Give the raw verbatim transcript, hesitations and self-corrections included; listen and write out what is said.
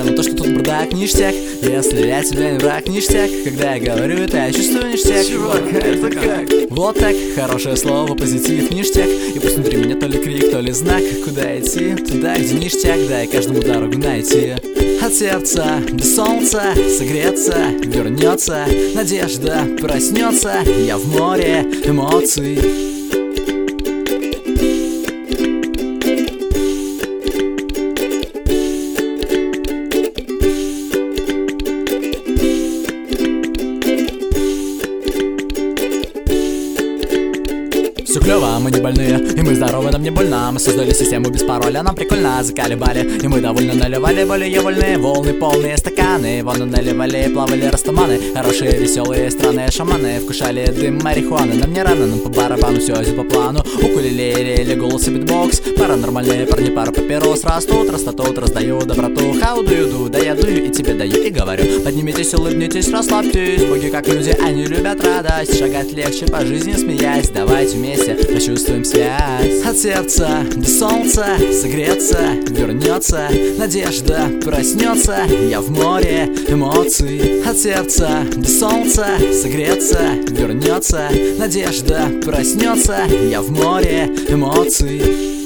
Несмотря на то, что тут бардак ништяк. Если я тебя не враг, ништяк. Когда я говорю это, я чувствую ништяк. Чувак, а это как? Вот так, хорошее слово, позитив, ништяк. И пусть внутри меня то ли крик, то ли знак. Куда идти? Туда, где ништяк. Дай каждому дорогу найти. От сердца до солнца согреться, вернется надежда, проснется. Я в море эмоций. Все клево, мы не больные, и мы здоровы, нам не больно. Мы создали систему без пароля, нам прикольно заколебали. И мы довольно наливали, более вольные волны, полные стаканы. Вон наливали, плавали растаманы. Хорошие, веселые, странные шаманы. Вкушали дым марихуаны, нам не рано, нам по барабану, все идет по плану. Укулеле, голос и битбокс. Паранормальные парни, пара папирос. Растут, растут, раздаю доброту. How do you do? Да я дую и тебе даю и говорю. Поднимитесь, улыбнитесь, расслабьтесь. Боги как люди, они любят радость. Шагать легче по жизни, смеясь. Давайте вместе почувствуем связь. От сердца до солнца согреться, вернется надежда, проснется. Я в море эмоций. От сердца до солнца согреться, вернется надежда, проснется. Я в море эмоций.